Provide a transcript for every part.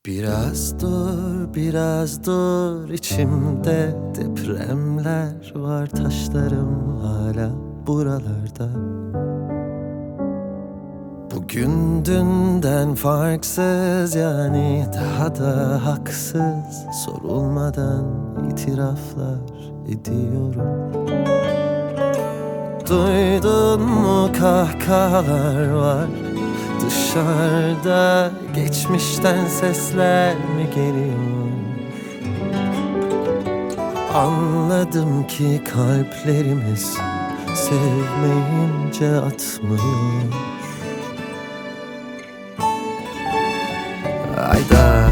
Biraz dur, biraz dur, içimde depremler var, taşlarım hala buralarda. Bugün dünden farksız, yani daha da haksız, sorulmadan itiraflar ediyorum. Duydun mu, kahkahalar var dışarıda, geçmişten sesler mi geliyor? Anladım ki kalplerimiz sevmeyince atmıyor. Ayda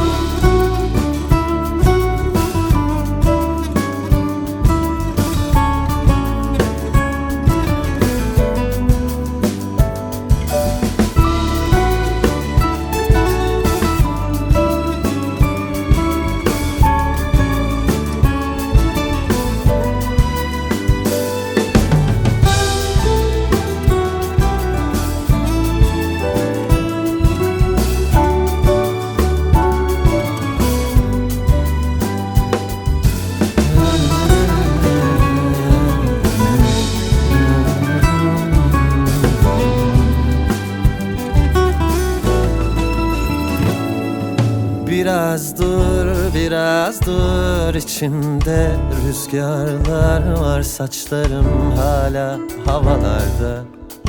biraz dur, biraz dur, içimde rüzgarlar var, saçlarım hala havalarda.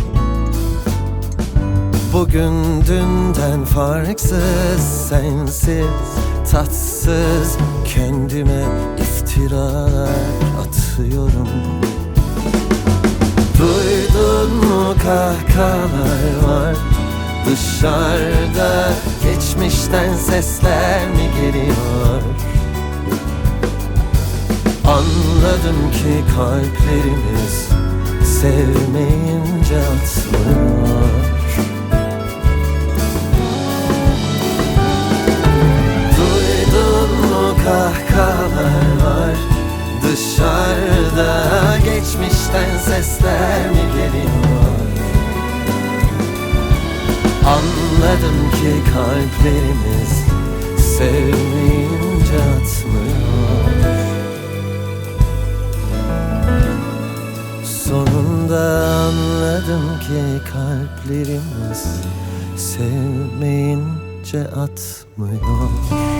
Bugün dünden farksız, sensiz, tatsız, kendime iftiralar atıyorum. Duydun mu, kahkahalar var dışarıda, geçmişten sesler mi geliyor? Anladım ki kalplerimiz sevmeyince atmıyor. Duydun mu, kahkahalar var dışarıda, geçmişten sesler mi geliyor? Anladım ki kalplerimiz sevmeyince atmıyor. Sonunda anladım ki kalplerimiz sevmeyince atmıyor.